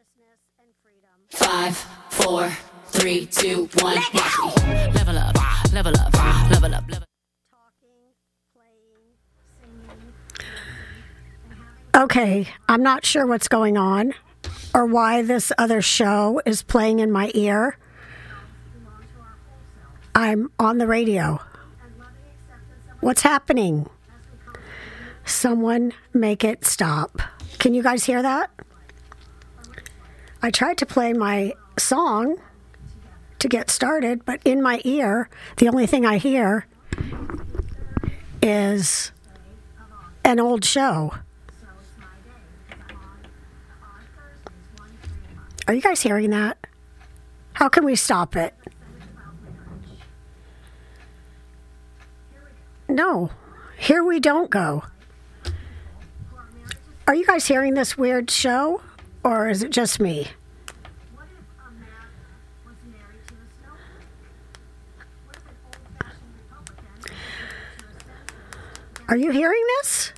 5, 4, 3, 2, 1. Watch me. Level up, level up, level up, level up. Okay, I'm not sure what's going on or why this other show is playing in my ear. I'm on the radio. What's happening? Someone make it stop. Can you guys hear that? I tried to play my song to get started, but in my ear, the only thing I hear is an old show. Are you guys hearing that? How can we stop it? No, here we don't go. Are you guys hearing this weird show, or is it just me? Are you hearing this?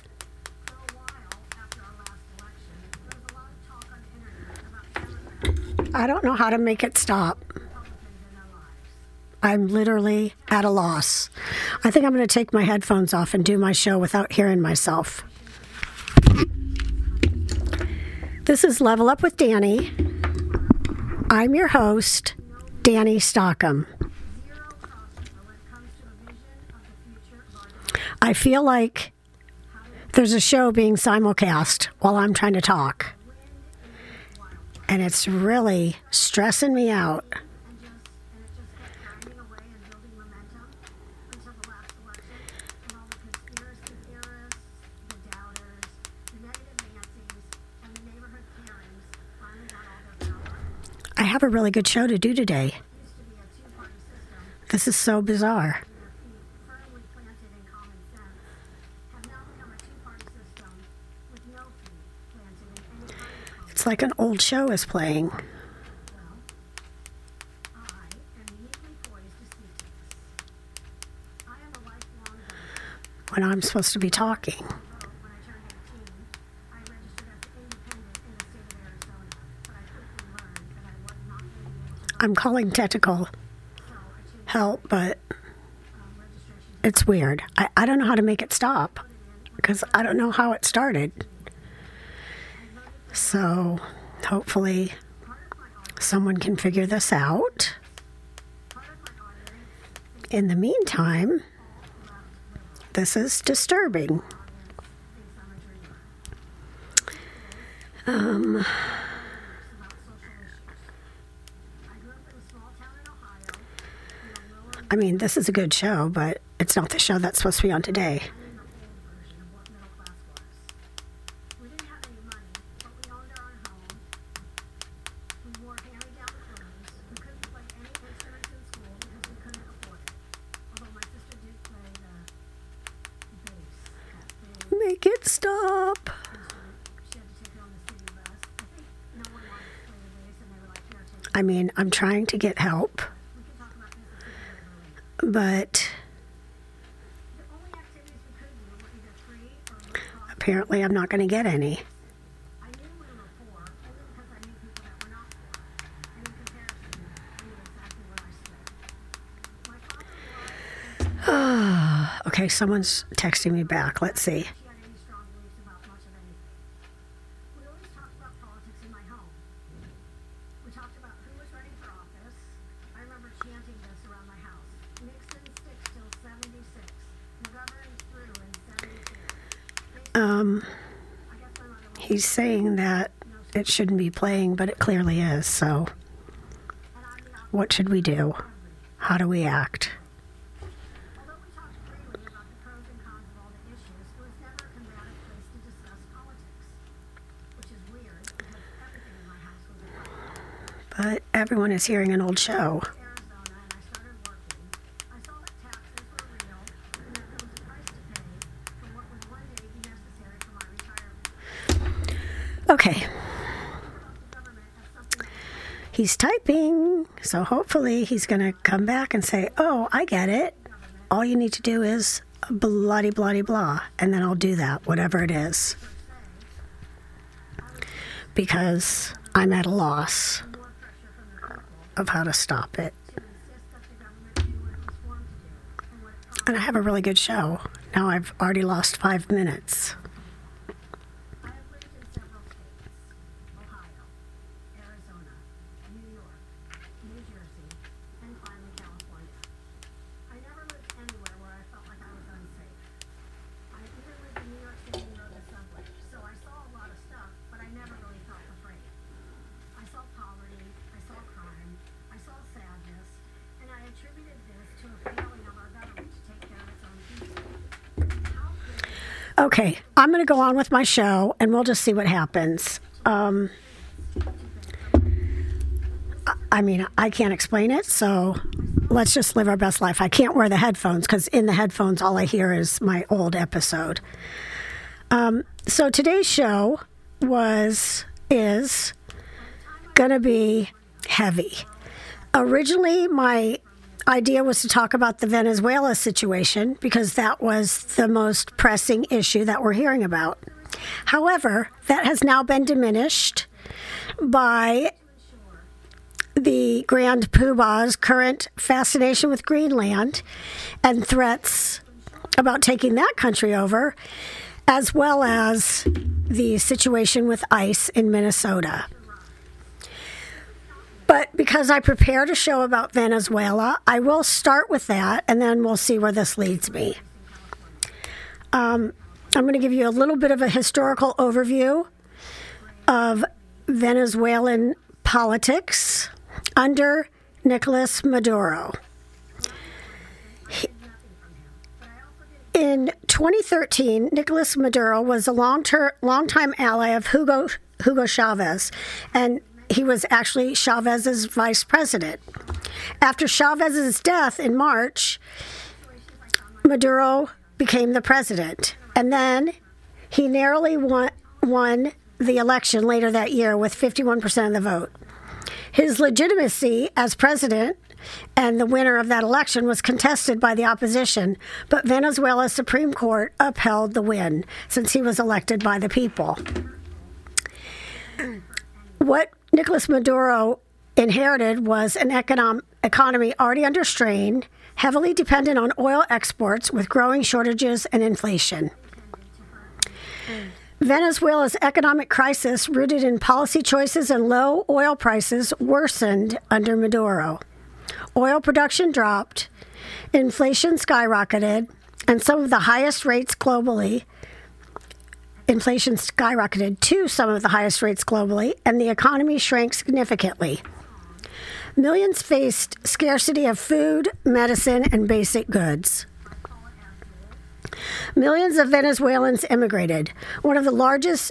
I don't know how to make it stop. I'm literally at a loss. I think I'm going to take my headphones off and do my show without hearing myself. This is Level Up with Danny. I'm your host, Danny Stockham. I feel like there's a show being simulcast while I'm trying to talk. And it's really stressing me out. I have a really good show to do today. This is so bizarre. It's like an old show is playing. When I'm supposed to be talking. I'm calling technical help, but it's weird. I don't know how to make it stop because I don't know how it started. So hopefully someone can figure this out. In the meantime, this is disturbing. I mean, this is a good show, but it's not the show that's supposed to be on today. Make it stop. I mean, I'm trying to get help, but apparently I'm not going to get any. Okay, someone's texting me back. Let's see. He's saying that it shouldn't be playing, but it clearly is, so what should we do? How do we act? But everyone is hearing an old show. Okay. He's typing, so hopefully he's going to come back and say, oh, I get it. All you need to do is bloody, bloody, blah, and then I'll do that, whatever it is. Because I'm at a loss of how to stop it. And I have a really good show. Now I've already lost 5 minutes. Okay, I'm going to go on with my show, and we'll just see what happens. I mean, I can't explain it, so let's just live our best life. I can't wear the headphones, because in the headphones, all I hear is my old episode. So today's show is going to be heavy. Originally, my idea was to talk about the Venezuela situation because that was the most pressing issue that we're hearing about. However, that has now been diminished by the Grand Poobah's current fascination with Greenland and threats about taking that country over, as well as the situation with ICE in Minnesota. But because I prepared a show about Venezuela, I will start with that, and then we'll see where this leads me. I'm going to give you a little bit of a historical overview of Venezuelan politics under Nicolas Maduro. In 2013, Nicolas Maduro was a longtime ally of Hugo Chavez, and he was actually Chavez's vice president. After Chavez's death in March, Maduro became the president. And then he narrowly won the election later that year with 51% of the vote. His legitimacy as president and the winner of that election was contested by the opposition, but Venezuela's Supreme Court upheld the win since he was elected by the people. What Nicolas Maduro inherited was an economy already under strain, heavily dependent on oil exports with growing shortages and inflation. Venezuela's economic crisis, rooted in policy choices and low oil prices, worsened under Maduro. Oil production dropped, inflation skyrocketed, and some of the highest rates globally. Inflation skyrocketed to some of the highest rates globally, and the economy shrank significantly. Millions faced scarcity of food, medicine, and basic goods. Millions of Venezuelans immigrated, one of the largest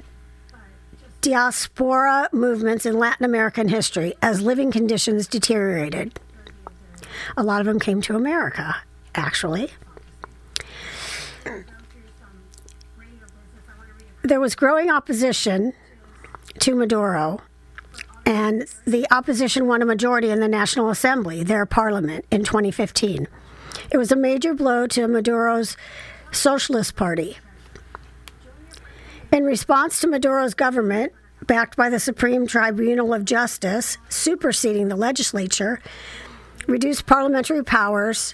diaspora movements in Latin American history, as living conditions deteriorated. A lot of them came to America, actually. There was growing opposition to Maduro, and the opposition won a majority in the National Assembly, their parliament, in 2015. It was a major blow to Maduro's Socialist Party. In response to Maduro's government, backed by the Supreme Tribunal of Justice, superseding the legislature, reduced parliamentary powers,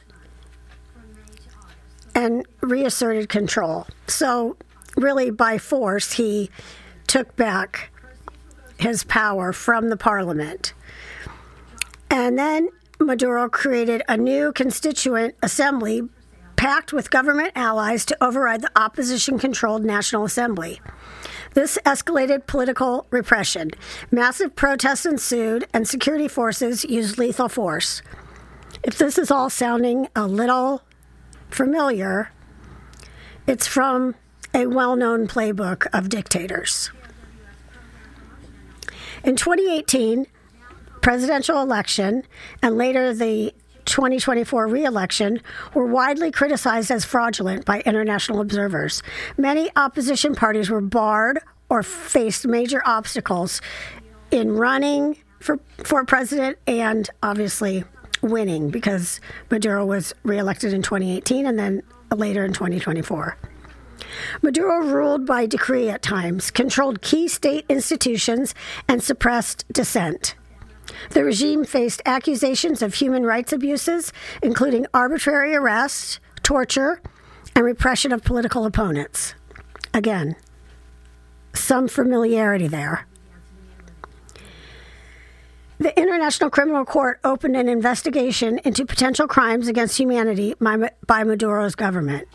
and reasserted control. So, really, by force, he took back his power from the parliament. And then Maduro created a new constituent assembly packed with government allies to override the opposition-controlled National Assembly. This escalated political repression. Massive protests ensued, and security forces used lethal force. If this is all sounding a little familiar, it's from a well-known playbook of dictators. In 2018, presidential election and later the 2024 re-election were widely criticized as fraudulent by international observers. Many opposition parties were barred or faced major obstacles in running for president and obviously winning, because Maduro was re-elected in 2018 and then later in 2024. Maduro ruled by decree at times, controlled key state institutions, and suppressed dissent. The regime faced accusations of human rights abuses, including arbitrary arrest, torture, and repression of political opponents. Again, some familiarity there. The International Criminal Court opened an investigation into potential crimes against humanity by Maduro's government.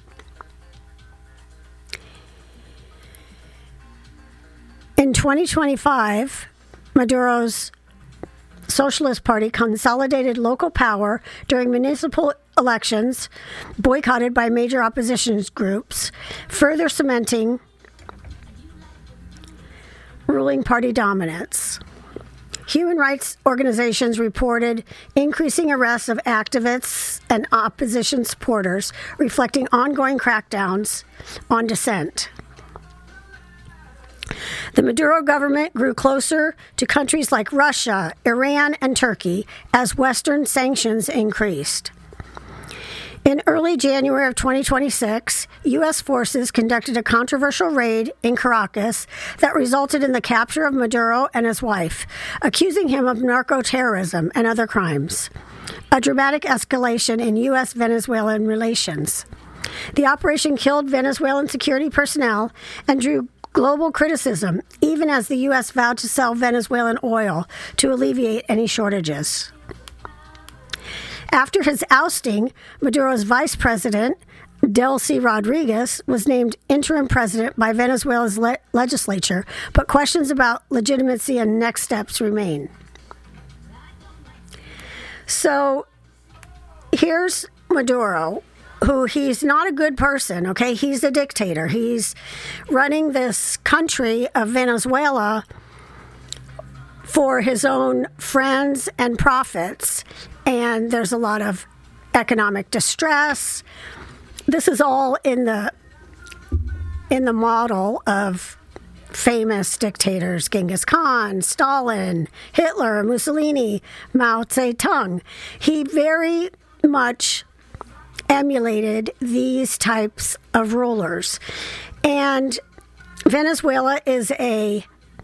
In 2025, Maduro's Socialist Party consolidated local power during municipal elections boycotted by major opposition groups, further cementing ruling party dominance. Human rights organizations reported increasing arrests of activists and opposition supporters, reflecting ongoing crackdowns on dissent. The Maduro government grew closer to countries like Russia, Iran, and Turkey as Western sanctions increased. In early January of 2026, U.S. forces conducted a controversial raid in Caracas that resulted in the capture of Maduro and his wife, accusing him of narco-terrorism and other crimes, a dramatic escalation in U.S.-Venezuelan relations. The operation killed Venezuelan security personnel and drew global criticism, even as the U.S. vowed to sell Venezuelan oil to alleviate any shortages. After his ousting, Maduro's vice president, Delcy Rodriguez, was named interim president by Venezuela's legislature, but questions about legitimacy and next steps remain. So here's Maduro, who he's not a good person, okay? He's a dictator. He's running this country of Venezuela for his own friends and profits, and there's a lot of economic distress. This is all in the model of famous dictators: Genghis Khan, Stalin, Hitler, Mussolini, Mao Zedong. He very much emulated these types of rulers. And Venezuela is a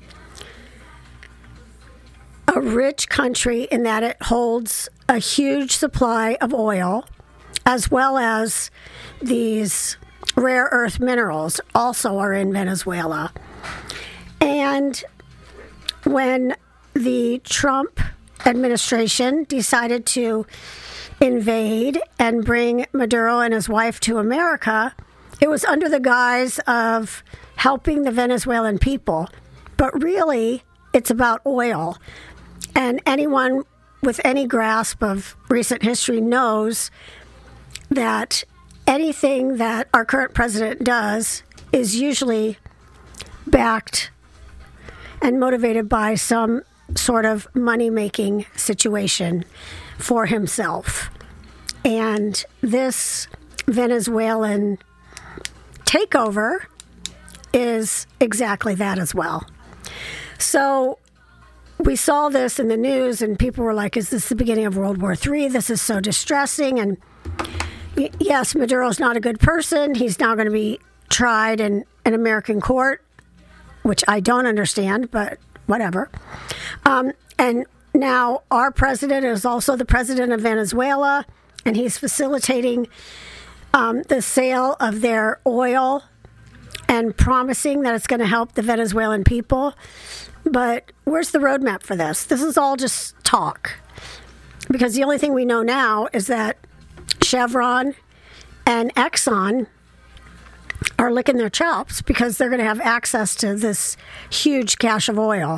rich country in that it holds a huge supply of oil, as well as these rare earth minerals also are in Venezuela. And when the Trump administration decided to invade and bring Maduro and his wife to America, it was under the guise of helping the Venezuelan people. But really, it's about oil. And anyone with any grasp of recent history knows that anything that our current president does is usually backed and motivated by some sort of money-making situation for himself. And this Venezuelan takeover is exactly that as well. So we saw this in the news, and people were like, is this the beginning of World War III? This is so distressing. And yes, Maduro's not a good person. He's now going to be tried in an American court, which I don't understand, but whatever. And now our president is also the president of Venezuela, and he's facilitating the sale of their oil and promising that it's going to help the Venezuelan people. But where's the roadmap for this? This is all just talk. Because the only thing we know now is that Chevron and Exxon are licking their chops because they're going to have access to this huge cache of oil.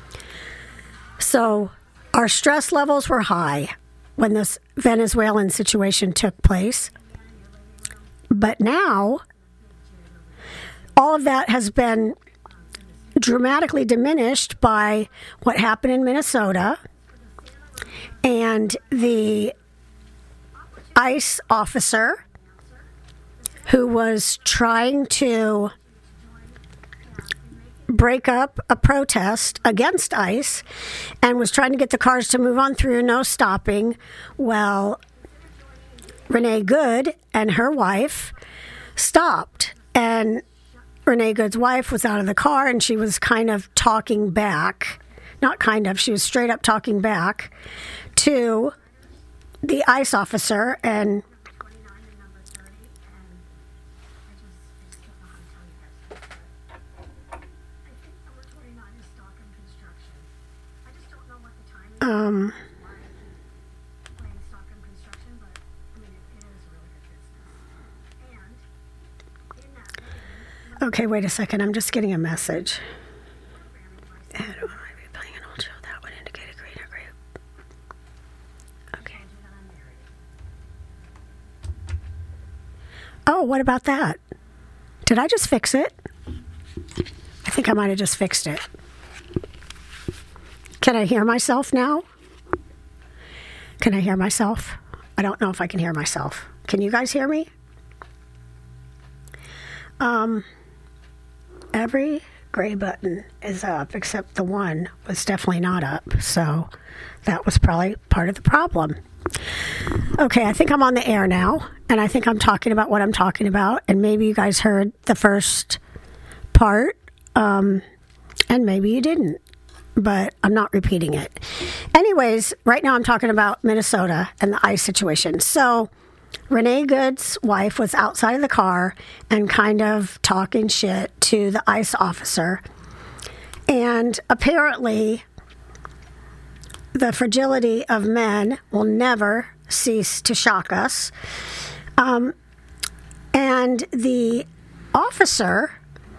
So our stress levels were high when this Venezuelan situation took place. But now, all of that has been dramatically diminished by what happened in Minnesota and the ICE officer who was trying to break up a protest against ICE and was trying to get the cars to move on through, no stopping. Well, Renee Good and her wife stopped, And Renee Good's wife was out of the car, and she was kind of talking back. Not kind of, she was straight up talking back to the ICE officer. And okay, wait a second. I'm just getting a message. That would indicate a greater group. Okay. Oh, what about that? Did I just fix it? I think I might have just fixed it. Can I hear myself now? Can I hear myself? I don't know if I can hear myself. Can you guys hear me? Every gray button is up except the one was definitely not up. So that was probably part of the problem. Okay, I think I'm on the air now, and I think I'm talking about what I'm talking about, and maybe you guys heard the first part, and maybe you didn't, but I'm not repeating it. Anyways, right now I'm talking about Minnesota and the ICE situation. So Renee Good's wife was outside of the car and kind of talking shit to the ICE officer. And apparently, the fragility of men will never cease to shock us. And the officer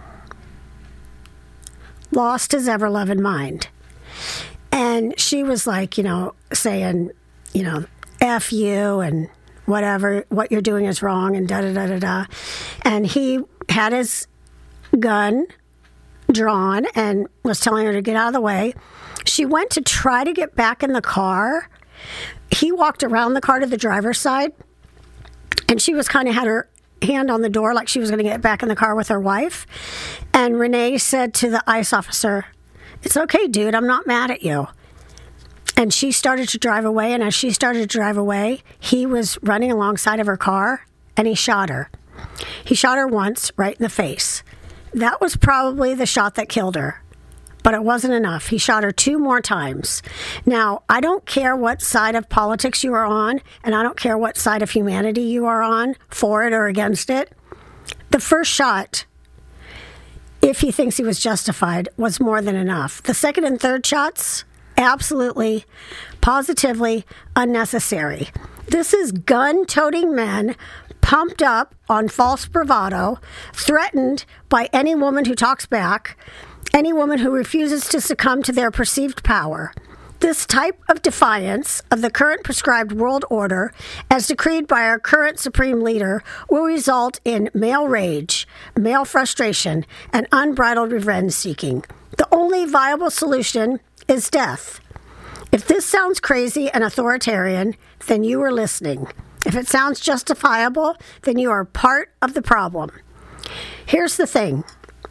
lost his ever-loving mind. And she was like, saying, F you and whatever, what you're doing is wrong, and da-da-da-da-da. And he had his gun drawn and was telling her to get out of the way. She went to try to get back in the car. He walked around the car to the driver's side, and she was kind of had her hand on the door like she was going to get back in the car with her wife. And Renee said to the ICE officer, "It's okay, dude, I'm not mad at you." And she started to drive away, and as she started to drive away, he was running alongside of her car, and he shot her. He shot her once, right in the face. That was probably the shot that killed her, but it wasn't enough. He shot her 2 more times. Now, I don't care what side of politics you are on, and I don't care what side of humanity you are on, for it or against it. The first shot, if he thinks he was justified, was more than enough. The second and third shots, absolutely, positively unnecessary. This is gun-toting men pumped up on false bravado, threatened by any woman who talks back, any woman who refuses to succumb to their perceived power. This type of defiance of the current prescribed world order, as decreed by our current supreme leader, will result in male rage, male frustration, and unbridled revenge-seeking. The only viable solution is death. If this sounds crazy and authoritarian, then you are listening. If it sounds justifiable, then you are part of the problem. Here's the thing.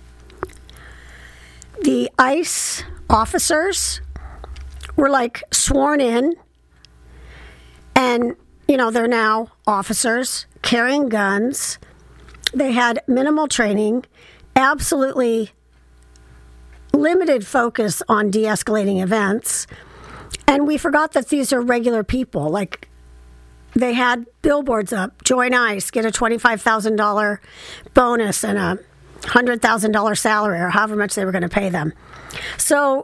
The ICE officers were like sworn in, and they're now officers carrying guns. They had minimal training, absolutely limited focus on de-escalating events, and we forgot that these are regular people. Like, they had billboards up, join ICE, get a $25,000 bonus and a $100,000 salary, or however much they were going to pay them. So,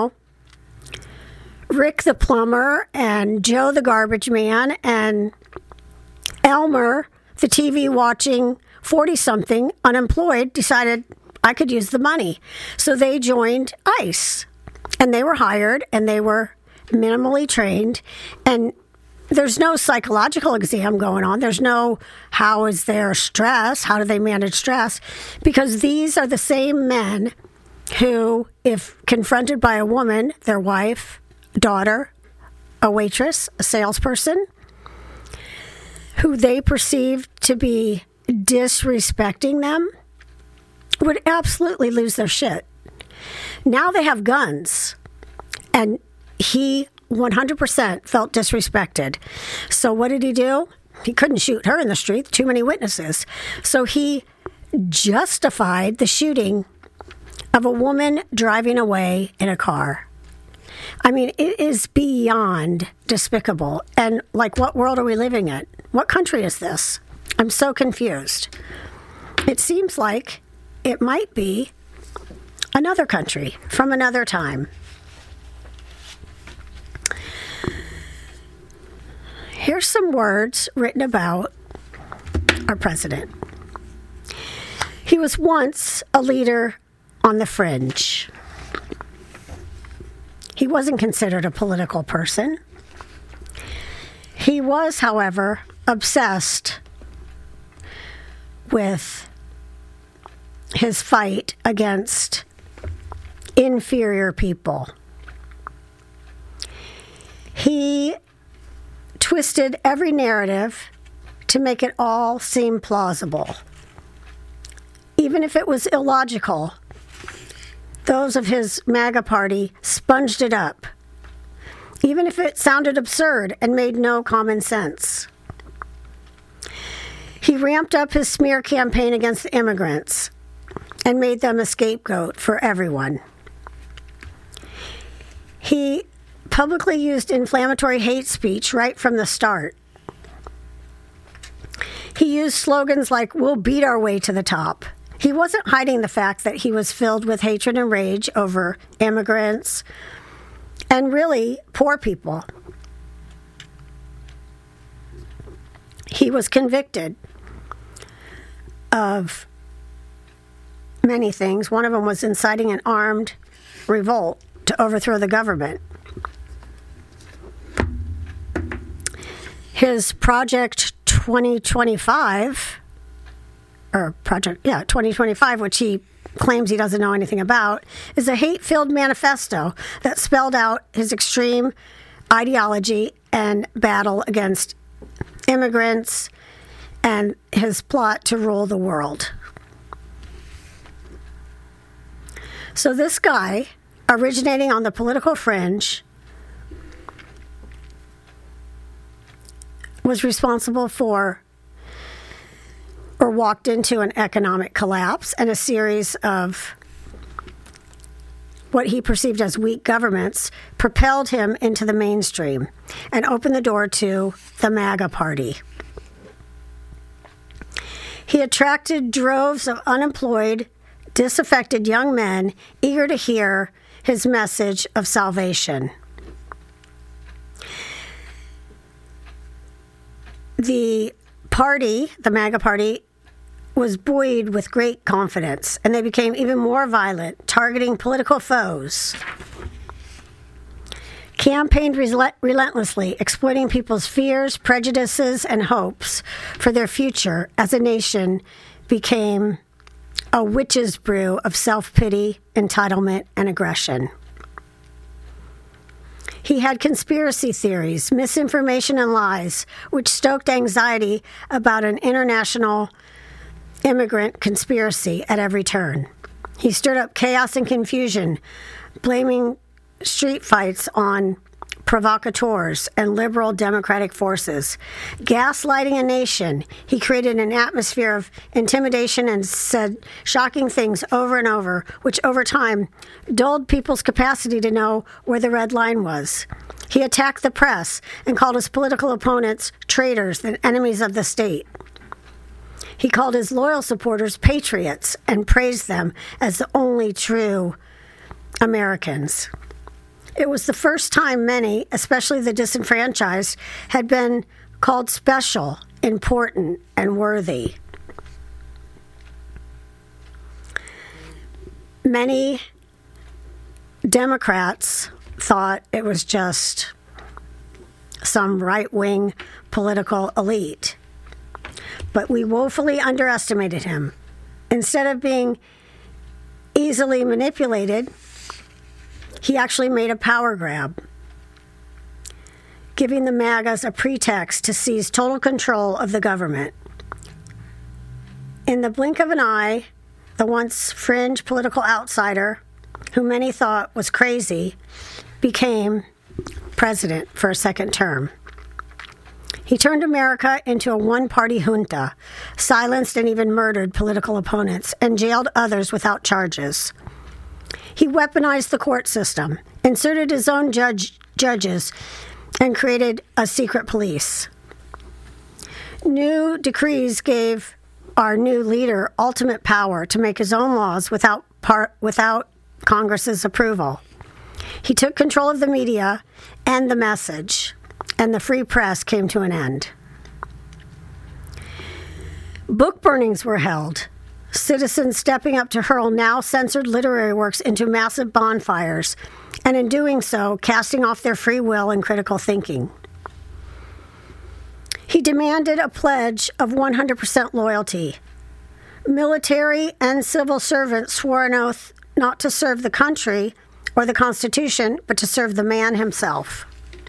Rick the plumber and Joe the garbage man and Elmer, the TV watching 40-something, unemployed, decided I could use the money. So they joined ICE, and they were hired, and they were minimally trained, and there's no psychological exam going on. There's no how is their stress, how do they manage stress, because these are the same men who, if confronted by a woman, their wife, daughter, a waitress, a salesperson, who they perceive to be disrespecting them, would absolutely lose their shit. Now they have guns, and he 100% felt disrespected. So what did he do? He couldn't shoot her in the street, too many witnesses. So he justified the shooting of a woman driving away in a car. I mean, it is beyond despicable. And like, what world are we living in? What country is this? I'm so confused. It seems like it might be another country from another time. Here's some words written about our president. He was once a leader on the fringe. He wasn't considered a political person. He was, however, obsessed with his fight against inferior people. He twisted every narrative to make it all seem plausible. Even if it was illogical, those of his MAGA party sponged it up. Even if it sounded absurd and made no common sense. He ramped up his smear campaign against immigrants and made them a scapegoat for everyone. He publicly used inflammatory hate speech right from the start. He used slogans like, "We'll beat our way to the top." He wasn't hiding the fact that he was filled with hatred and rage over immigrants and really poor people. He was convicted of many things. One of them was inciting an armed revolt to overthrow the government. His Project 2025, 2025, which he claims he doesn't know anything about, is a hate-filled manifesto that spelled out his extreme ideology and battle against immigrants and his plot to rule the world. So this guy, originating on the political fringe, was responsible for or walked into an economic collapse and a series of what he perceived as weak governments propelled him into the mainstream and opened the door to the MAGA party. He attracted droves of unemployed, disaffected young men eager to hear his message of salvation. The party, the MAGA party, was buoyed with great confidence, and they became even more violent, targeting political foes. Campaigned relentlessly, exploiting people's fears, prejudices, and hopes for their future as a nation became a witch's brew of self-pity, entitlement, and aggression. He had conspiracy theories, misinformation, and lies, which stoked anxiety about an international immigrant conspiracy at every turn. He stirred up chaos and confusion, blaming street fights on provocateurs and liberal democratic forces. Gaslighting a nation, he created an atmosphere of intimidation and said shocking things over and over, which over time dulled people's capacity to know where the red line was. He attacked the press and called his political opponents traitors and enemies of the state. He called his loyal supporters patriots and praised them as the only true Americans. It was the first time many, especially the disenfranchised, had been called special, important, and worthy. Many Democrats thought it was just some right-wing political elite. But we woefully underestimated him. Instead of being easily manipulated, he actually made a power grab, giving the MAGAs a pretext to seize total control of the government. In the blink of an eye, the once fringe political outsider, who many thought was crazy, became president for a second term. He turned America into a one-party junta, silenced and even murdered political opponents, and jailed others without charges. He weaponized the court system, inserted his own judges, and created a secret police. New decrees gave our new leader ultimate power to make his own laws without Congress's approval. He took control of the media and the message, and the free press came to an end. Book burnings were held, citizens stepping up to hurl now censored literary works into massive bonfires, and in doing so, casting off their free will and critical thinking. He demanded a pledge of 100% loyalty. Military and civil servants swore an oath not to serve the country or the Constitution, but to serve the man himself.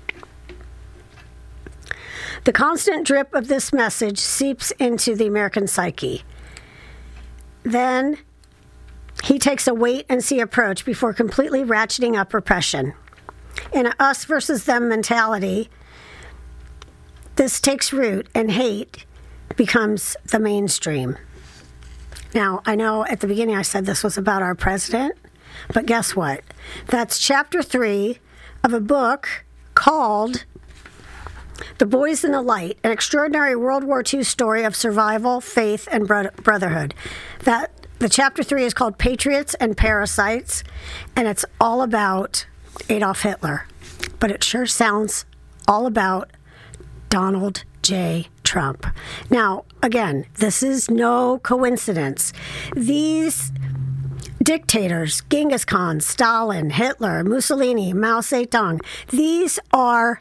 The constant drip of this message seeps into the American psyche. Then he takes a wait-and-see approach before completely ratcheting up repression. In an us versus them mentality, this takes root and hate becomes the mainstream. Now, I know at the beginning I said this was about our president, but guess what? That's chapter 3 of a book called The Boys in the Light, an extraordinary World War II story of survival, faith, and brotherhood. The chapter 3 is called Patriots and Parasites, and it's all about Adolf Hitler. But it sure sounds all about Donald J. Trump. Now, again, this is no coincidence. These dictators, Genghis Khan, Stalin, Hitler, Mussolini, Mao Zedong, these are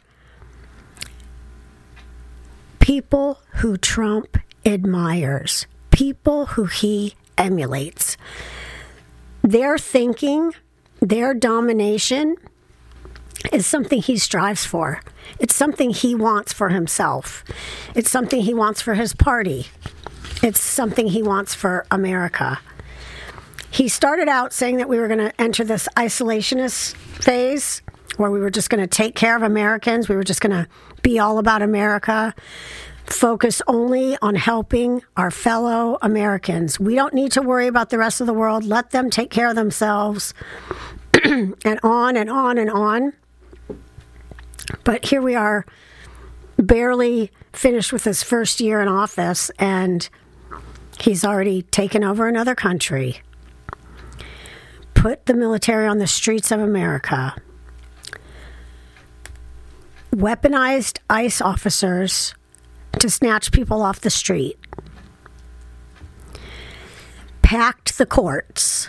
people who Trump admires, people who he emulates. Their thinking, their domination is something he strives for. It's something he wants for himself. It's something he wants for his party. It's something he wants for America. He started out saying that we were going to enter this isolationist phase where we were just going to take care of Americans. We were just going to be all about America, focus only on helping our fellow Americans. We don't need to worry about the rest of the world. Let them take care of themselves, and on and on and on. But here we are, barely finished with his first year in office, and he's already taken over another country. Put the military on the streets of America. Weaponized ICE officers to snatch people off the street. Packed the courts.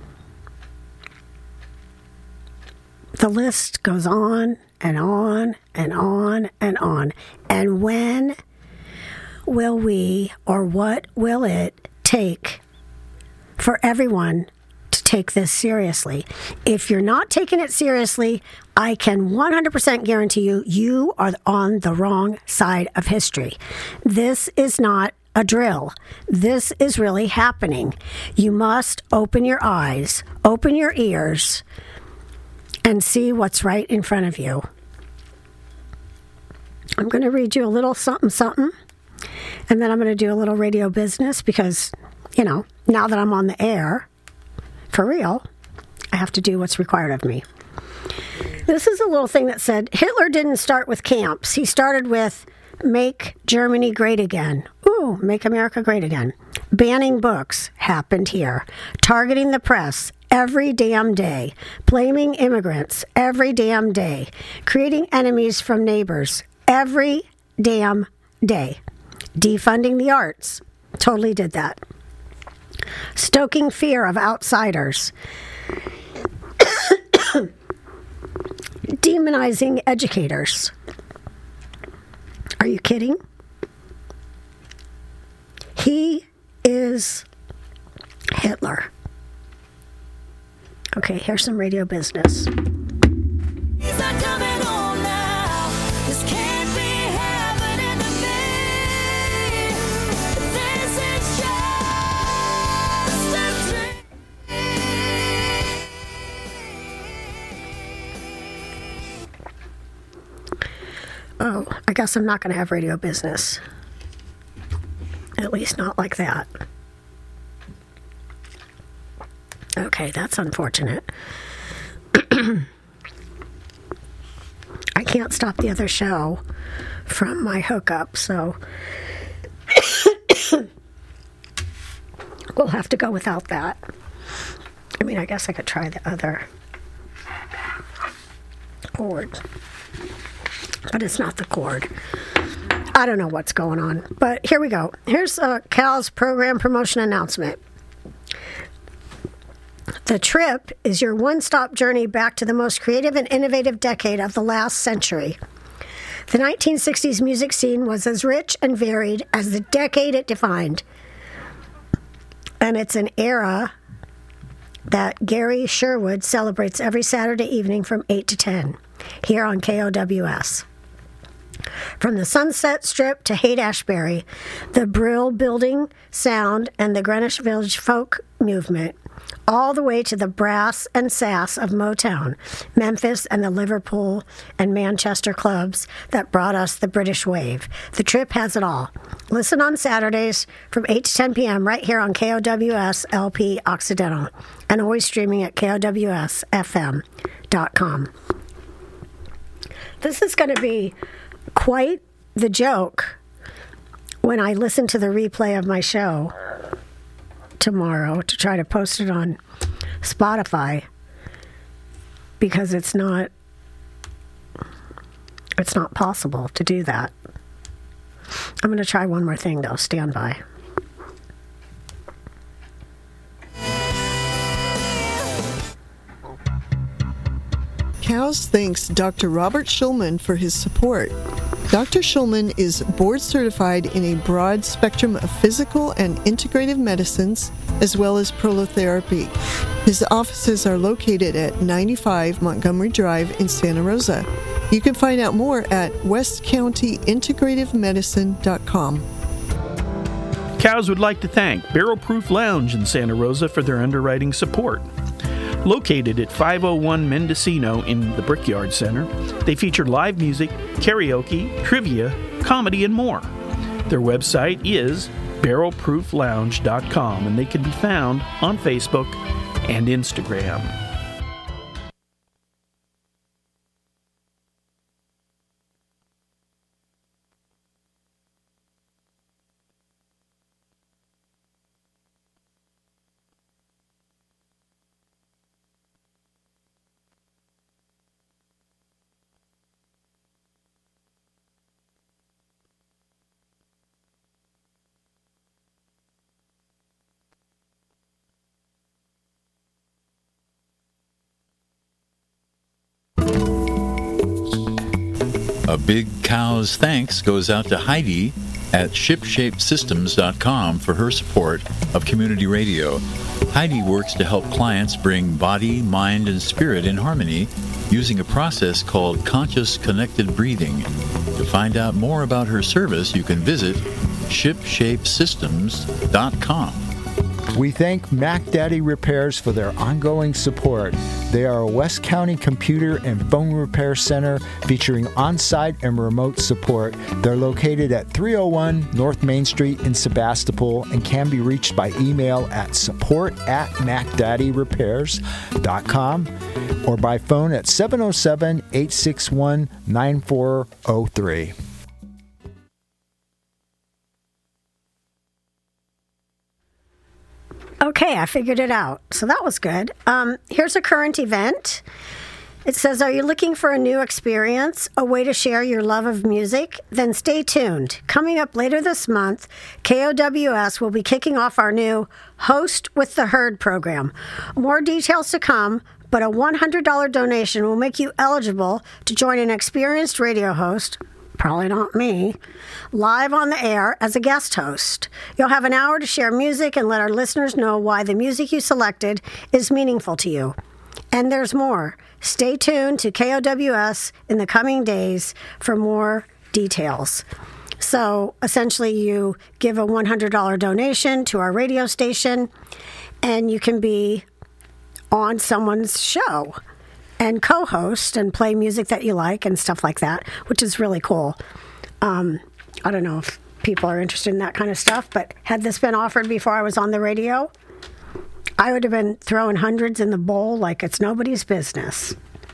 The list goes on and on and on and on. And when will we, or what will it take for everyone to take this seriously? If you're not taking it seriously, I can 100% guarantee you, you are on the wrong side of history. This is not a drill. This is really happening. You must open your eyes, open your ears, and see what's right in front of you. I'm going to read you a little something, and then I'm going to do a little radio business because, now that I'm on the air, for real, I have to do what's required of me. This is a little thing that said, Hitler didn't start with camps. He started with Make Germany Great Again. Ooh, Make America Great Again. Banning books happened here. Targeting the press every damn day. Blaming immigrants every damn day. Creating enemies from neighbors every damn day. Defunding the arts. Totally did that. Stoking fear of outsiders. Demonizing educators. Are you kidding? He is Hitler. Okay, here's some radio business. He's not coming home now. This can't be happening to me. This is just a dream. Oh, I guess I'm not going to have radio business. At least not like that. Okay, that's unfortunate. I can't stop the other show from my hookup, so we'll have to go without that. I mean, I guess I could try the other cord, but it's not the cord. I don't know what's going on, but here we go. Here's Cal's program promotion announcement. The Trip is your one-stop journey back to the most creative and innovative decade of the last century. The 1960s music scene was as rich and varied as the decade it defined. And it's an era that Gary Sherwood celebrates every Saturday evening from 8 to 10 here on KOWS. From the Sunset Strip to Haight-Ashbury, the Brill Building sound and the Greenwich Village folk movement, all the way to the brass and sass of Motown, Memphis, and the Liverpool and Manchester clubs that brought us the British wave. The Trip has it all. Listen on Saturdays from 8 to 10 p.m. right here on KOWS LP Occidental, and always streaming at KOWSFM.com. This is going to be quite the joke when I listen to the replay of my show tomorrow to try to post it on Spotify, because it's not possible to do that. I'm going to try one more thing though. Stand by. COWS thanks Dr. Robert Schulman for his support. Dr. Schulman is board certified in a broad spectrum of physical and integrative medicines, as well as prolotherapy. His offices are located at 95 Montgomery Drive in Santa Rosa. You can find out more at westcountyintegrativemedicine.com. COWS would like to thank Barrel Proof Lounge in Santa Rosa for their underwriting support. Located at 501 Mendocino in the Brickyard Center, they feature live music, karaoke, trivia, comedy, and more. Their website is barrelprooflounge.com, and they can be found on Facebook and Instagram. A big COWS thanks goes out to Heidi at shipshapesystems.com for her support of community radio. Heidi works to help clients bring body, mind, and spirit in harmony using a process called conscious connected breathing. To find out more about her service, you can visit shipshapesystems.com. We thank Mac Daddy Repairs for their ongoing support. They are a West County computer and phone repair center featuring on-site and remote support. They're located at 301 North Main Street in Sebastopol and can be reached by email at support@macdaddyrepairs.com or by phone at 707-861-9403. Okay, I figured it out. So that was good. Here's a current event. It says, are you looking for a new experience, a way to share your love of music? Then stay tuned. Coming up later this month, KOWS will be kicking off our new Host with the Herd program. More details to come, but a $100 donation will make you eligible to join an experienced radio host, probably not me, live on the air as a guest host. You'll have an hour to share music and let our listeners know why the music you selected is meaningful to you. And there's more. Stay tuned to KOWS in the coming days for more details. So essentially you give a $100 donation to our radio station and you can be on someone's show. and co-host and play music that you like and stuff like that, which is really cool. I don't know if people are interested in that kind of stuff, but had this been offered before I was on the radio, I would have been throwing hundreds in the bowl like it's nobody's business.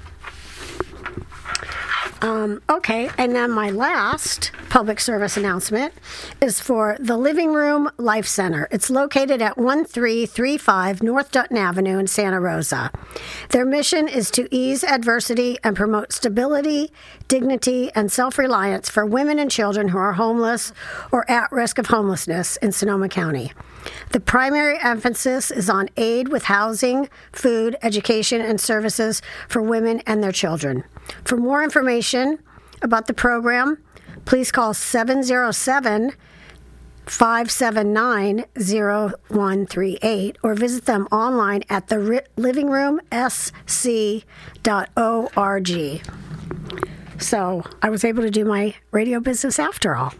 Okay, and then my last public service announcement is for the Living Room Life Center. It's located at 1335 North Dutton Avenue in Santa Rosa. Their mission is to ease adversity and promote stability, dignity, and self-reliance for women and children who are homeless or at risk of homelessness in Sonoma County. The primary emphasis is on aid with housing, food, education, and services for women and their children. For more information about the program, please call 707-579-0138 or visit them online at thelivingroomsc.org. So I was able to do my radio business after all.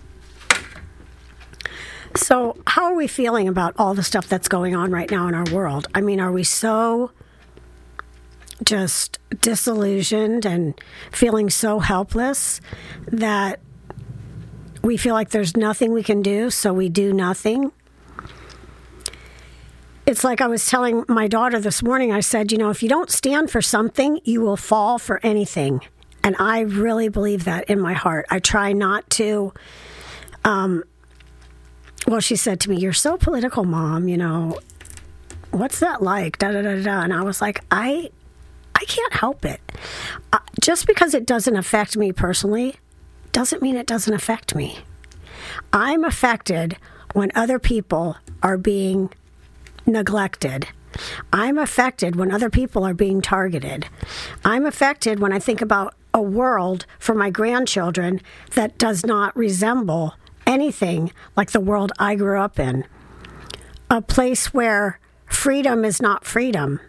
So how are we feeling about all the stuff that's going on right now in our world? I mean, are we so just disillusioned and feeling so helpless that we feel like there's nothing we can do, so we do nothing? It's like I was telling my daughter this morning, I said, if you don't stand for something, you will fall for anything. And I really believe that in my heart. I try not to... Well, she said to me, "You're so political, Mom, what's that like? Da, da, da, da." And I was like, I can't help it. Just because it doesn't affect me personally doesn't mean it doesn't affect me. I'm affected when other people are being neglected. I'm affected when other people are being targeted. I'm affected when I think about a world for my grandchildren that does not resemble anything like the world I grew up in. A place where freedom is not freedom.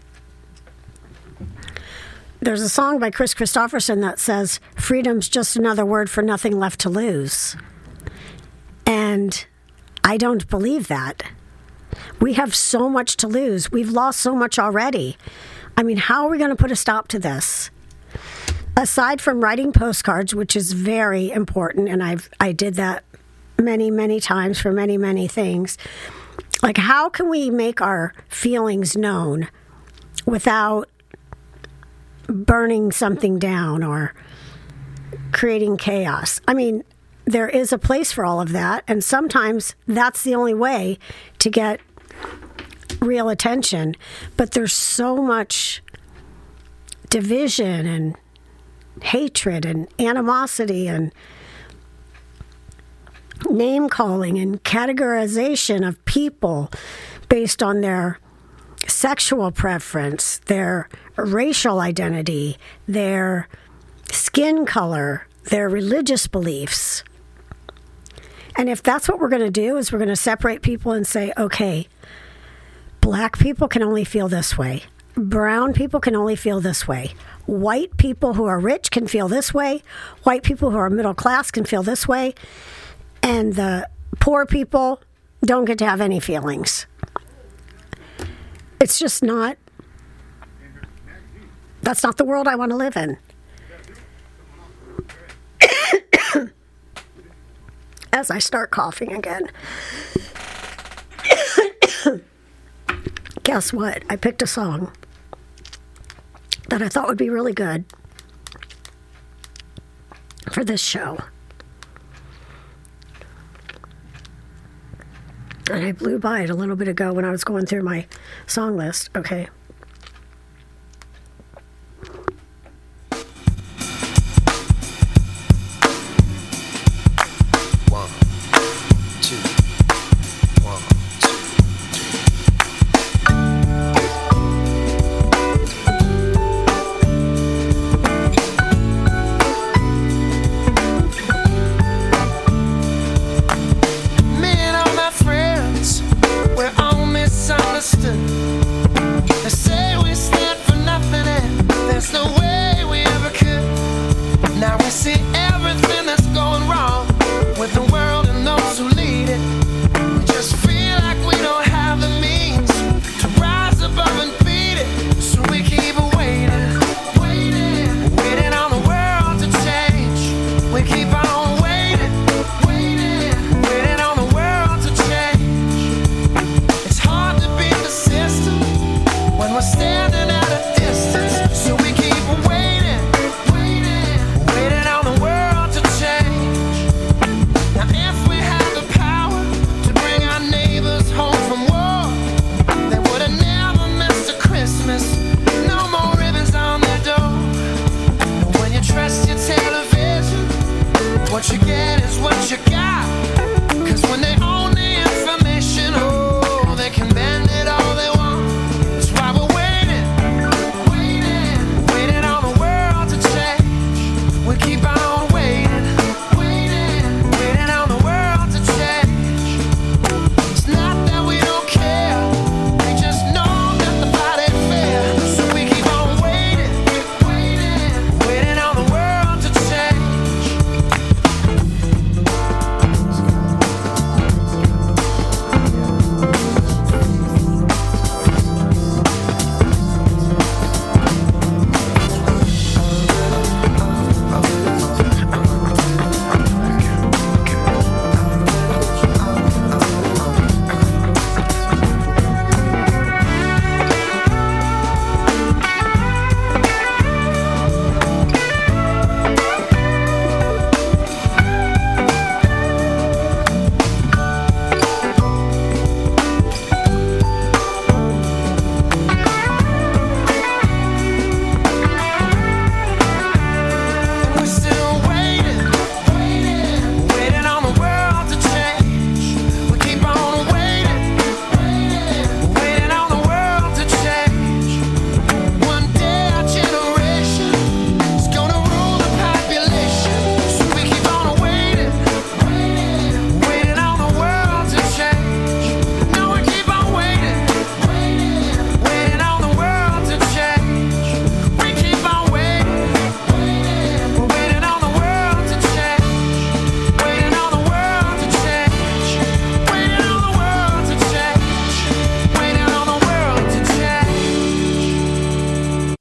There's a song by Chris Christopherson that says, "Freedom's just another word for nothing left to lose." And I don't believe that. We have so much to lose. We've lost so much already. I mean, how are we going to put a stop to this? Aside from writing postcards, which is very important, and I did that many, many times for many, many things. Like, how can we make our feelings known without burning something down or creating chaos? I mean, there is a place for all of that, and sometimes that's the only way to get real attention. But there's so much division and hatred and animosity and name calling and categorization of people based on their sexual preference, their racial identity, their skin color, their religious beliefs. And if that's what we're going to do, is we're going to separate people and say, okay, black people can only feel this way. Brown people can only feel this way. White people who are rich can feel this way. White people who are middle class can feel this way. And the poor people don't get to have any feelings. It's just not, that's not the world I want to live in. As I start coughing again. Guess what? I picked a song that I thought would be really good for this show. And I blew by it a little bit ago when I was going through my song list. Okay. We're all misunderstood. What you get is what you got. 'Cause when they own the information, oh, they can bend it all they want. That's why we're waiting on the world to change. We keep on waiting on the world to change. It's not that we don't care, we just know that the fight ain't fair. So we keep on waiting on the world to change. We're still waiting on the world to change. We keep on waiting on the world to change. One day our generation is gonna rule the population. So we keep on waiting on the world to change. No, we keep on waiting on the world to change. We keep on waiting on the world to change. Waiting on the world to change. Waiting on the world to change. Waiting on the world to change.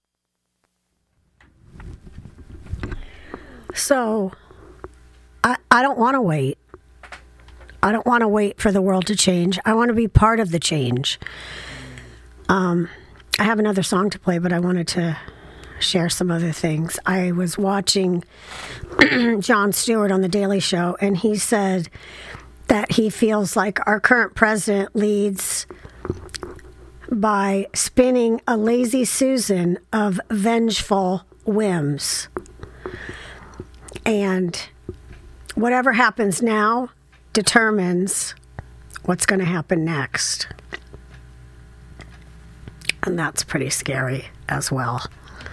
So, I don't want to wait. I don't want to wait for the world to change. I want to be part of the change. I have another song to play, but I wanted to share some other things. I was watching Jon Stewart on The Daily Show, and he said that he feels like our current president leads by spinning a lazy Susan of vengeful whims. And whatever happens now determines what's going to happen next. And that's pretty scary as well.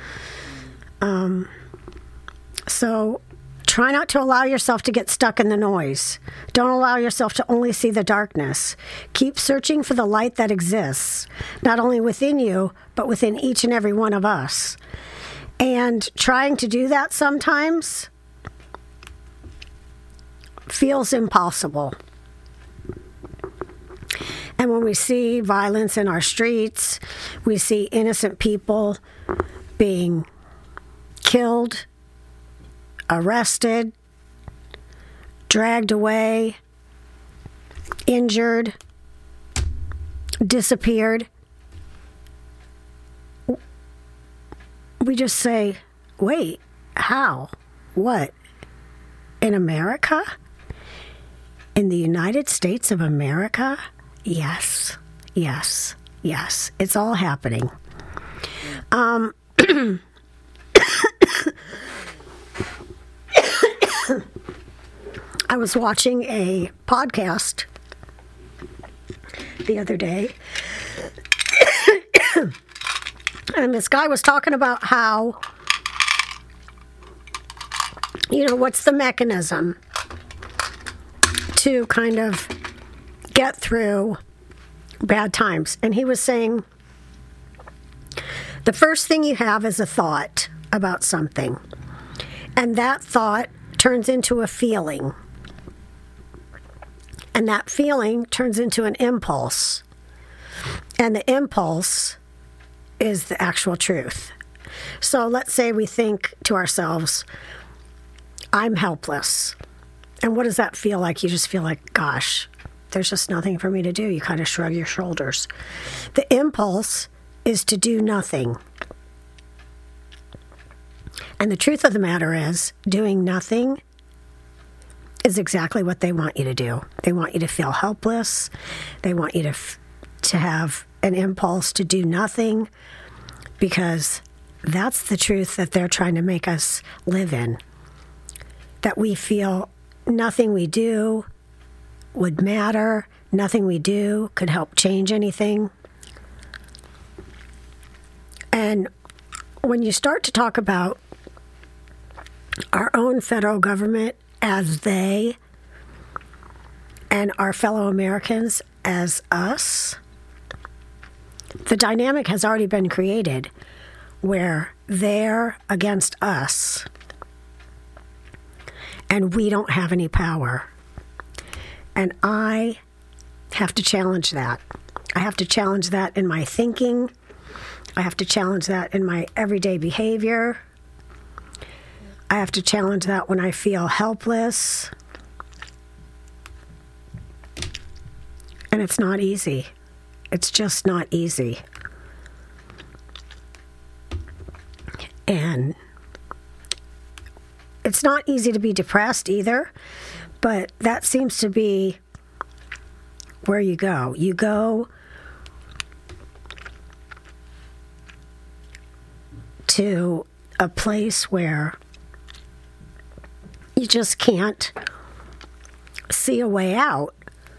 So try not to allow yourself to get stuck in the noise. Don't allow yourself to only see the darkness. Keep searching for the light that exists, not only within you, but within each and every one of us. And trying to do that sometimes feels impossible. And when we see violence in our streets, we see innocent people being killed, arrested, dragged away, injured, disappeared, we just say, wait, how? What? In America? In the United States of America? Yes, yes, yes. It's all happening. I was watching a podcast the other day, and this guy was talking about how, what's the mechanism to kind of get through bad times. And he was saying, the first thing you have is a thought about something. And that thought turns into a feeling. And that feeling turns into an impulse. And the impulse is the actual truth. So let's say we think to ourselves, I'm helpless. And what does that feel like? You just feel like, gosh, there's just nothing for me to do. You kind of shrug your shoulders. The impulse is to do nothing. And the truth of the matter is, doing nothing is exactly what they want you to do. They want you to feel helpless. They want you to have an impulse to do nothing, because that's the truth that they're trying to make us live in. that we feel nothing we do would matter, nothing we do could help change anything. And when you start to talk about our own federal government as they and our fellow Americans as us, the dynamic has already been created where they're against us and we don't have any power. And I have to challenge that. I have to challenge that in my thinking. I have to challenge that in my everyday behavior. I have to challenge that when I feel helpless. And it's not easy. It's just not easy. And it's not easy to be depressed either, but that seems to be where you go. You go to a place where you just can't see a way out.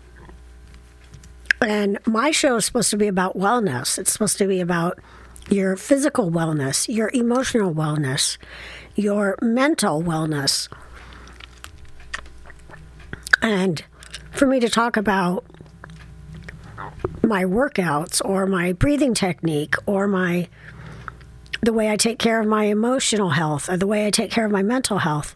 And my show is supposed to be about wellness. It's supposed to be about your physical wellness, your emotional wellness, your mental wellness. And for me to talk about my workouts or my breathing technique or the way I take care of my emotional health or the way I take care of my mental health,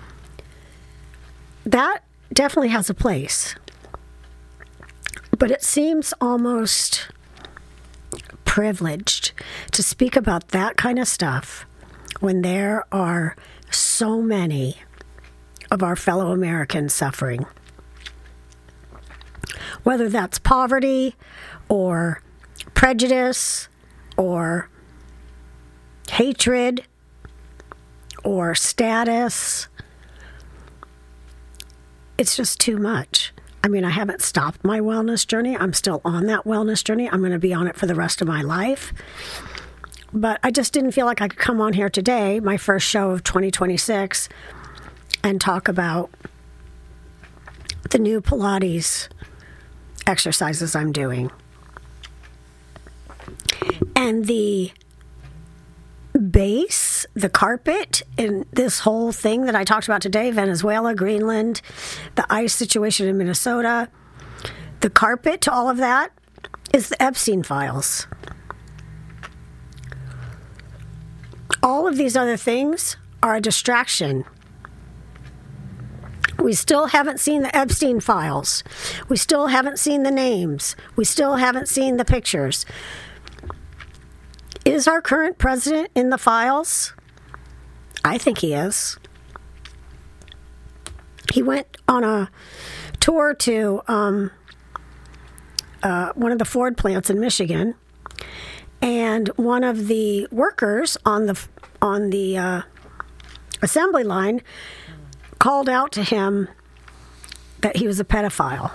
that definitely has a place. But it seems almost privileged to speak about that kind of stuff when there are so many of our fellow Americans suffering. Whether that's poverty or prejudice or hatred or status, it's just too much. I mean, I haven't stopped my wellness journey. I'm still on that wellness journey. I'm going to be on it for the rest of my life. But I just didn't feel like I could come on here today, my first show of 2026, and talk about the new Pilates exercises I'm doing. And the base, the carpet in this whole thing that I talked about today, Venezuela, Greenland, the ice situation in Minnesota, the carpet to all of that is the Epstein files. All of these other things are a distraction. We still haven't seen the Epstein files. We still haven't seen the names. We still haven't seen the pictures. Is our current president in the files? I think he is. He went on a tour to one of the Ford plants in Michigan, and one of the workers on the assembly line called out to him that he was a pedophile.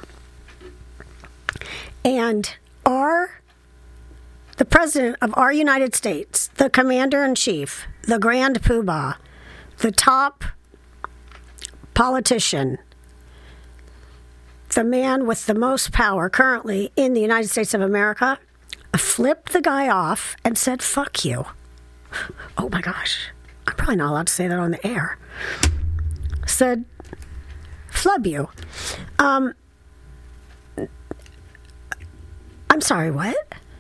And the president of our United States, the commander-in-chief, the grand poobah, the top politician, the man with the most power currently in the United States of America, flipped the guy off and said, "Fuck you." Oh my gosh, I'm probably not allowed to say that on the air. Said, "Flub you." I'm sorry, what?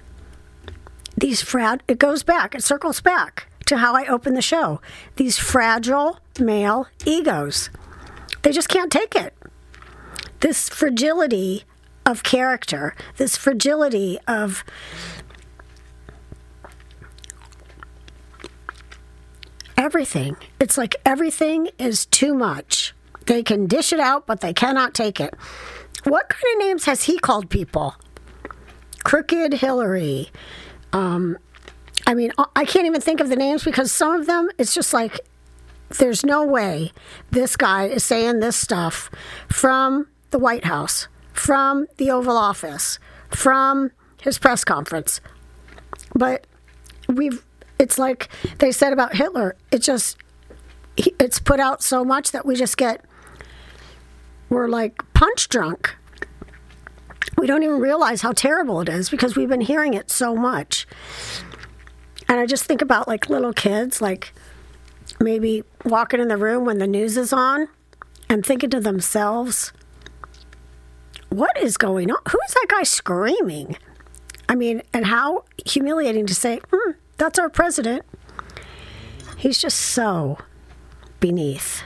It goes back, it circles back to how I opened the show. These fragile male egos. They just can't take it. This fragility of character, this fragility of everything. It's like everything is too much. They can dish it out, but they cannot take it. What kind of names has he called people? Crooked Hillary. I mean, I can't even think of the names because some of them, it's just like, there's no way this guy is saying this stuff from the White House, from the Oval Office, from his press conference. But it's like they said about Hitler, it's put out so much that we're like punch drunk. We don't even realize how terrible it is because we've been hearing it so much. And I just think about like little kids, like maybe walking in the room when the news is on and thinking to themselves, what is going on? Who is that guy screaming? I mean, and how humiliating to say, that's our president. He's just so beneath.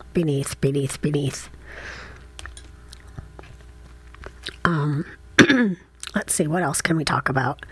Let's see, what else can we talk about?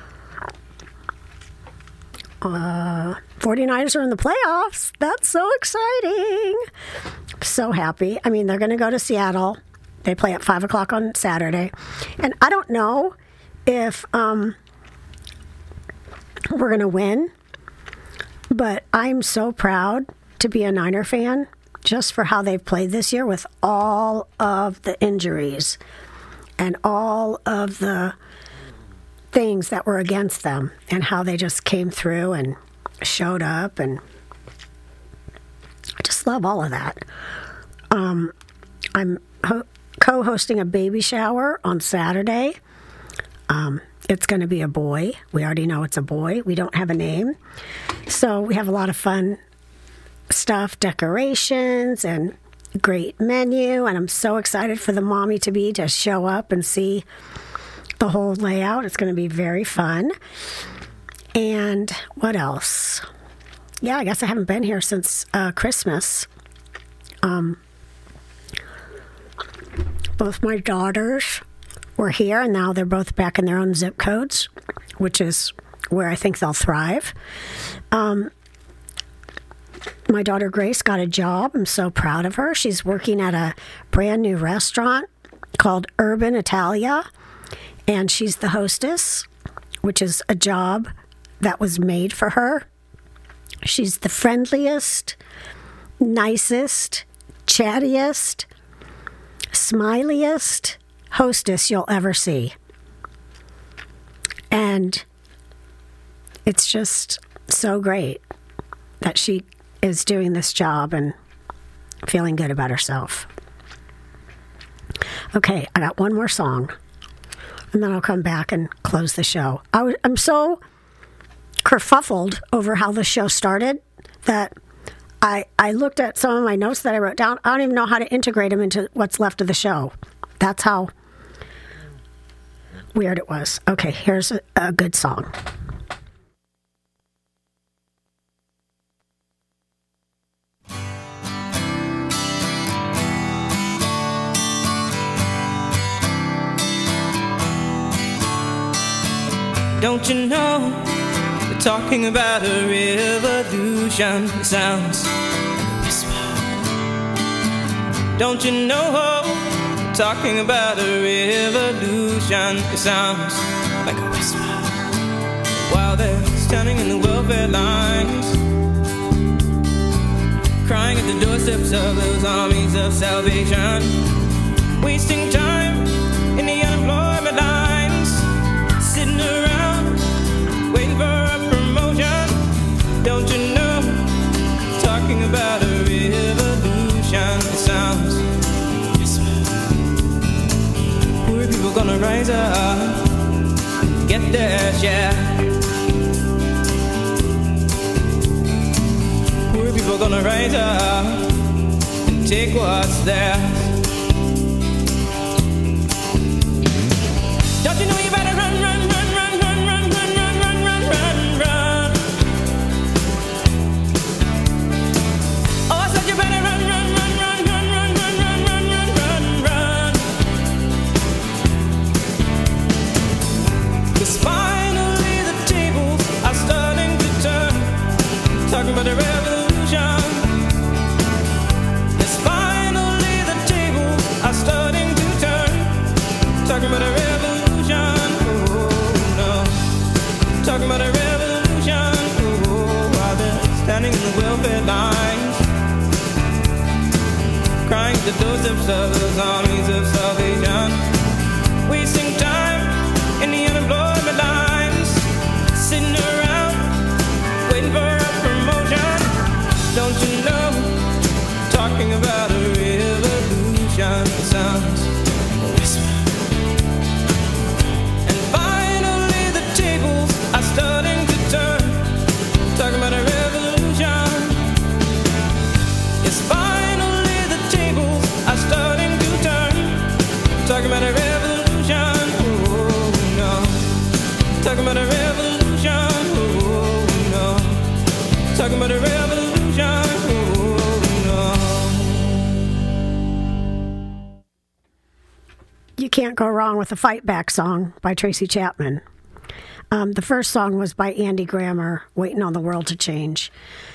49ers are in the playoffs. That's so exciting. So happy. I mean, they're going to go to Seattle. They play at 5 o'clock on Saturday. And I don't know if we're going to win, but I'm so proud to be a Niner fan just for how they've played this year with all of the injuries and all of the things that were against them and how they just came through and showed up. And I just love all of that. I'm co-hosting a baby shower on Saturday. It's going to be a boy. We already know it's a boy. We don't have a name. So we have a lot of fun stuff, decorations, and great menu. And I'm so excited for the mommy to show up and see the whole layout. It's going to be very fun. And what else? Yeah, I guess I haven't been here since Christmas. Both my daughters were here, and now they're both back in their own zip codes, which is where I think they'll thrive. My daughter Grace got a job. I'm so proud of her. She's working at a brand new restaurant called Urban Italia, and she's the hostess, which is a job that was made for her. She's the friendliest, nicest, chattiest, smiliest hostess you'll ever see. And it's just so great that she is doing this job and feeling good about herself. Okay, I got one more song, and then I'll come back and close the show. I'm so kerfuffled over how the show started that I looked at some of my notes that I wrote down. I don't even know how to integrate them into what's left of the show. That's how weird it was. Okay, here's a good song. Don't you know, they're talking about a revolution. It sounds like a whisper. Don't you know, they're talking about a revolution. It sounds like a whisper. While they're standing in the welfare lines, crying at the doorsteps of those armies of salvation, wasting time in the unemployment lines, sitting around waiting for a promotion. Don't you know, talking about a revolution. It sounds poor people gonna rise up and get their share. Poor people gonna rise up and take what's theirs. Don't you know you better run, run, run, run, run, run, run, run, run, run, run, run. Oh, I said you better run, run, run, run, run, run, run, run, run, run, run, run. 'Cause finally the tables are starting to turn, talking about a revolution. Yes, finally the tables are starting to turn, talking about a revolution. Talking about a revolution, while they're standing in the welfare lines, crying at the doorsteps of those armies of salvation, wasting time in the unemployment lines, sitting around waiting for a promotion. Don't you know, talking about a revolution. It sounds a whisper. And finally the tables are starting to turn. Talking about a revolution. Yes, finally the tables are starting to turn. Talking about a revolution. Oh no. Talking about a revolution. Oh no. Talking about a revolution. You Can't Go Wrong with a Fight Back song by Tracy Chapman. The first song was by Andy Grammer, Waiting on the World to Change.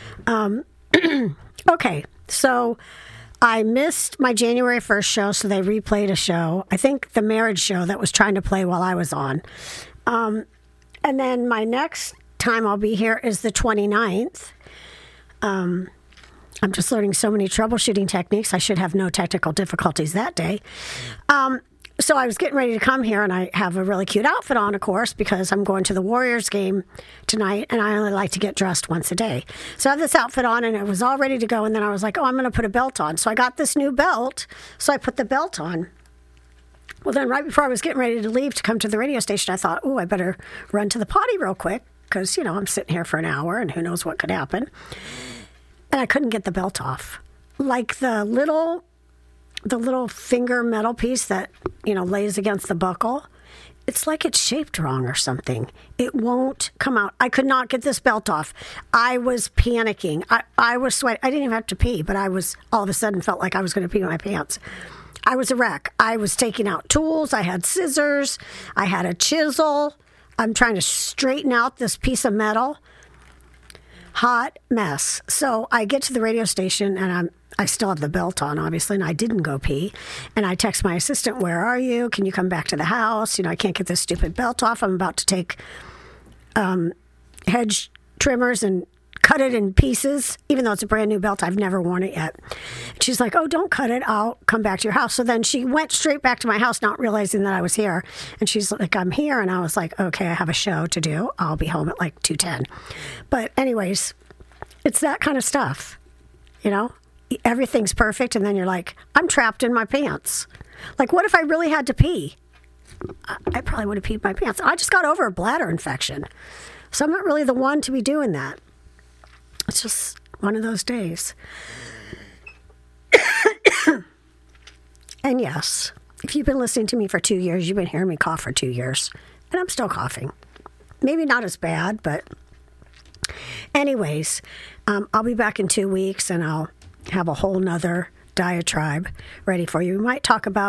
Okay, so I missed my January 1st show, so they replayed a show. I think the marriage show that was trying to play while I was on. And then my next time I'll be here is the 29th. I'm just learning so many troubleshooting techniques. I should have no technical difficulties that day. So I was getting ready to come here, and I have a really cute outfit on, of course, because I'm going to the Warriors game tonight, and I only like to get dressed once a day. So I have this outfit on, and it was all ready to go, and then I was like, oh, I'm going to put a belt on. So I got this new belt, so I put the belt on. Well, then right before I was getting ready to leave to come to the radio station, I thought, oh, I better run to the potty real quick, because, you know, I'm sitting here for an hour, and who knows what could happen. And I couldn't get the belt off. Like the little finger metal piece that, you know, lays against the buckle, it's like it's shaped wrong or something. It won't come out. I could not get this belt off. I was panicking. I was sweating. I didn't even have to pee, but I was all of a sudden felt like I was going to pee in my pants. I was a wreck. I was taking out tools. I had scissors. I had a chisel. I'm trying to straighten out this piece of metal. Hot mess. So I get to the radio station, and I still have the belt on, obviously, and I didn't go pee. And I text my assistant, where are you? Can you come back to the house? You know, I can't get this stupid belt off. I'm about to take hedge trimmers and cut it in pieces, even though it's a brand new belt. I've never worn it yet. And she's like, oh, don't cut it. I'll come back to your house. So then she went straight back to my house, not realizing that I was here. And she's like, I'm here. And I was like, okay, I have a show to do. I'll be home at like 2:10. But anyways, it's that kind of stuff, you know? Everything's perfect, and then you're like, I'm trapped in my pants. Like, what if I really had to pee? I probably would have peed my pants. I just got over a bladder infection, so I'm not really the one to be doing that. It's just one of those days. And yes, if you've been listening to me for 2 years, you've been hearing me cough for 2 years, and I'm still coughing. Maybe not as bad, but anyways, I'll be back in 2 weeks, and I'll have a whole nother diatribe ready for you. We might talk about